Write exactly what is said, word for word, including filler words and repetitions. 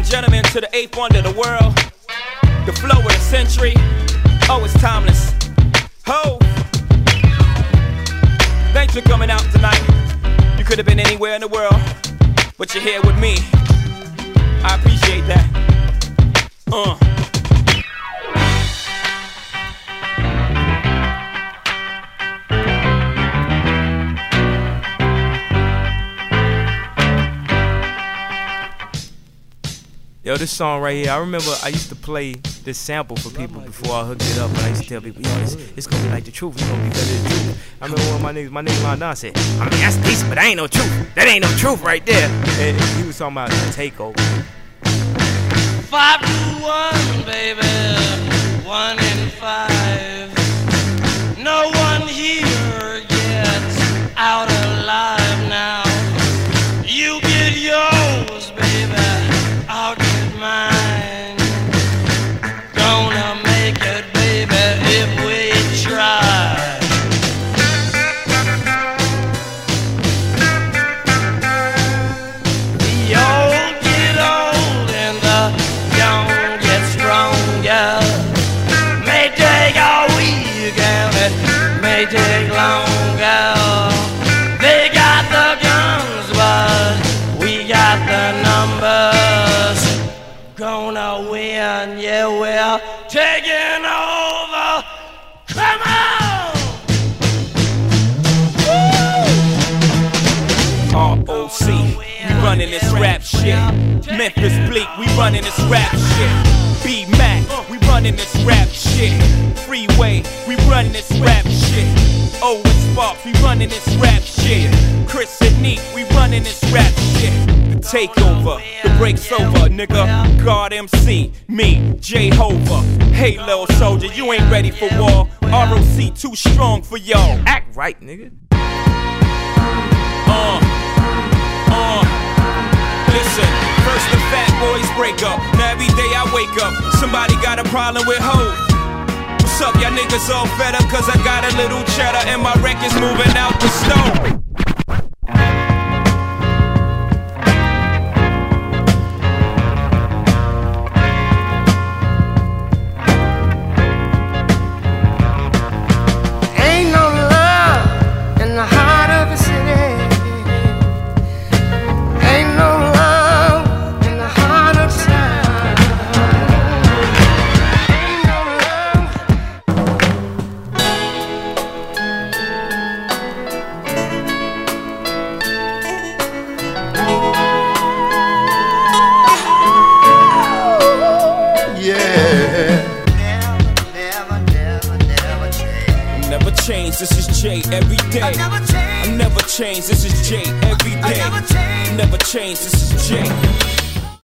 gentlemen, to the eighth wonder of the world, the flow of the century. Oh, it's timeless. Ho! Thanks for coming out tonight. You could have been anywhere in the world, but you're here with me. I appreciate that. Uh. Yo, this song right here, I remember I used to play this sample for people before I hooked it up, and I used to tell people, yo, this, it's gonna be like the truth, it's gonna be better than the truth. I remember one of my niggas, my nigga Lon Don said, I mean, that's decent, but that ain't no truth. That ain't no truth right there. And he was talking about the takeover. Five to one, baby, one in five. No one here gets out alive now. You get yours, baby, I'll get mine. Gonna make it, baby, if we try. The old get old and the young get stronger. May take a week and it may take longer. They got the guns, but we got the numbers. Gonna win, yeah, we're taking over. Come on! R O C, we running this rap shit. Memphis Bleak, we running this rap shit. B-Mac, we running this rap shit. Freeway, we running this rap shit. Owen Sparks, we running this rap shit. Chris and Neat, we running this rap shit. The takeover, the break's over, nigga. God M C, me, Jehovah. Hey, little soldier, you ain't ready for war. R O C too strong for y'all. Act right, nigga. Uh, uh, listen, first the fat boys break up. Now every day I wake up, somebody got a problem with hoes. What's up, y'all niggas all fed up? Cause I got a little cheddar and my record's moving out the stove. Ain't no love in the heart of the city. Ain't no love in the heart of town. Ain't no love. Yeah. Never, never, never change. Never change, this is J every day. I never change. I never change, this is J every day. I never change. Never change, this is J.